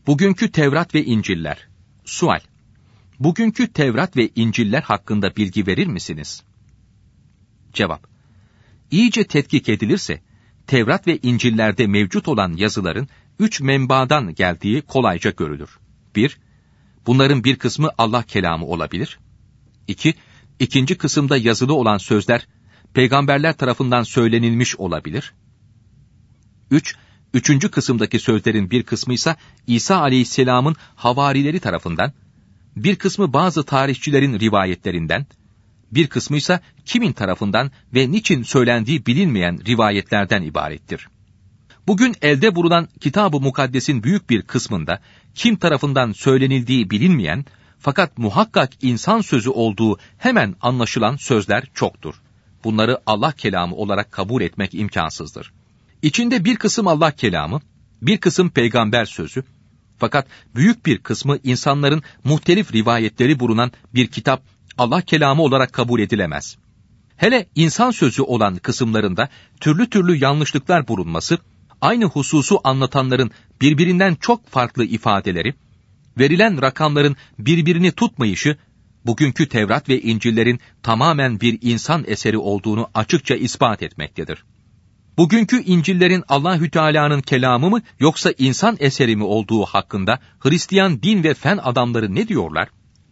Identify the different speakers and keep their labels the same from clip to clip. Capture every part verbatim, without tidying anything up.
Speaker 1: Bugünkü Tevrat ve İnciller. Sual: Bugünkü Tevrat ve İnciller hakkında bilgi verir misiniz? Cevap: İyice tetkik edilirse, Tevrat ve İncillerde mevcut olan yazıların üç menbadan geldiği kolayca görülür. bir Bunların bir kısmı Allah kelamı olabilir. iki İkinci kısımda yazılı olan sözler, peygamberler tarafından söylenilmiş olabilir. üç Üçüncü kısımdaki sözlerin bir kısmı ise İsa aleyhisselamın havarileri tarafından, bir kısmı bazı tarihçilerin rivayetlerinden, bir kısmı ise kimin tarafından ve niçin söylendiği bilinmeyen rivayetlerden ibarettir. Bugün elde bulunan Kitab-ı Mukaddes'in büyük bir kısmında kim tarafından söylenildiği bilinmeyen fakat muhakkak insan sözü olduğu hemen anlaşılan sözler çoktur. Bunları Allah kelamı olarak kabul etmek imkansızdır. İçinde bir kısım Allah kelamı, bir kısım peygamber sözü, fakat büyük bir kısmı insanların muhtelif rivayetleri bulunan bir kitap Allah kelamı olarak kabul edilemez. Hele insan sözü olan kısımlarında türlü türlü yanlışlıklar bulunması, aynı hususu anlatanların birbirinden çok farklı ifadeleri, verilen rakamların birbirini tutmayışı, bugünkü Tevrat ve İncil'lerin tamamen bir insan eseri olduğunu açıkça ispat etmektedir. Bugünkü İncil'lerin Allahü Teala'nın kelamı mı yoksa insan eseri mi olduğu hakkında Hristiyan din ve fen adamları ne diyorlar?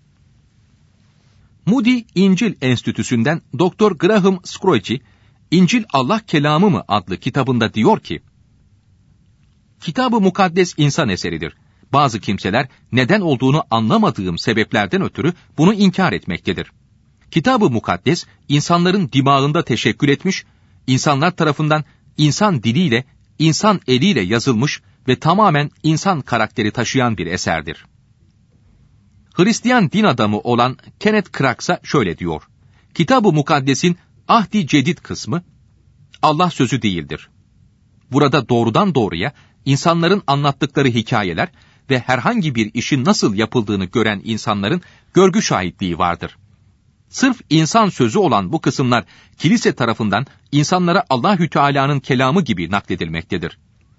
Speaker 1: Moody İncil Enstitüsü'nden Doktor Graham Scroggie, İncil Allah kelamı mı adlı kitabında diyor ki, Kitab-ı Mukaddes insan eseridir. Bazı kimseler neden olduğunu anlamadığım sebeplerden ötürü bunu inkar etmektedir. Kitab-ı Mukaddes insanların dimağında teşekkül etmiş, insanlar tarafından insan diliyle, insan eliyle yazılmış ve tamamen insan karakteri taşıyan bir eserdir. Hristiyan din adamı olan Kenneth Crax'a şöyle diyor: Kitab-ı Mukaddes'in Ahd-i Cedid kısmı Allah sözü değildir. Burada doğrudan doğruya insanların anlattıkları hikayeler ve herhangi bir işin nasıl yapıldığını gören insanların görgü şahitliği vardır. Sırf insan sözü olan bu kısımlar kilise tarafından insanlara Allahü Teala'nın kelamı gibi nakledilmektedir.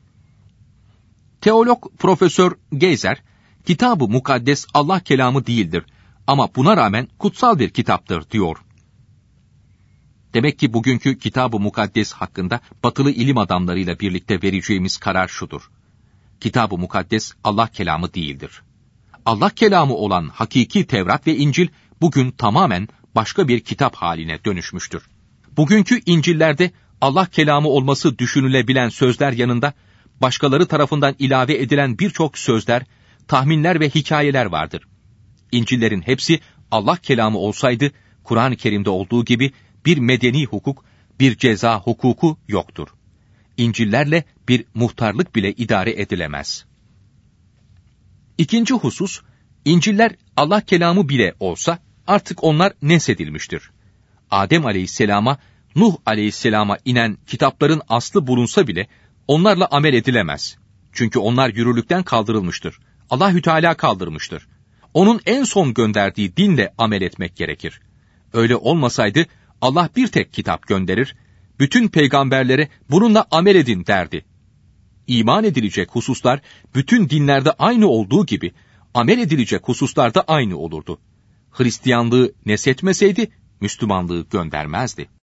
Speaker 1: Teolog Profesör Geyser, Kitab-ı Mukaddes Allah kelamı değildir ama buna rağmen kutsal bir kitaptır diyor. Demek ki bugünkü Kitab-ı Mukaddes hakkında batılı ilim adamlarıyla birlikte vereceğimiz karar şudur: Kitab-ı Mukaddes Allah kelamı değildir. Allah kelamı olan hakiki Tevrat ve İncil bugün tamamen başka bir kitap haline dönüşmüştür. Bugünkü İncil'lerde Allah kelamı olması düşünülebilen sözler yanında başkaları tarafından ilave edilen birçok sözler, tahminler ve hikayeler vardır. İncil'lerin hepsi Allah kelamı olsaydı, Kur'an-ı Kerim'de olduğu gibi bir medeni hukuk, bir ceza hukuku yoktur. İncil'lerle bir muhtarlık bile idare edilemez. İkinci husus, İncil'ler Allah kelamı bile olsa artık onlar nesedilmiştir. Adem aleyhisselama, Nuh aleyhisselama inen kitapların aslı bulunsa bile onlarla amel edilemez. Çünkü onlar yürürlükten kaldırılmıştır. Allahü Teala kaldırmıştır. Onun en son gönderdiği dinle amel etmek gerekir. Öyle olmasaydı Allah bir tek kitap gönderir, bütün peygamberlere bununla amel edin derdi. İman edilecek hususlar bütün dinlerde aynı olduğu gibi amel edilecek hususlarda aynı olurdu. Hristiyanlığı nesetmeseydi Müslümanlığı göndermezdi.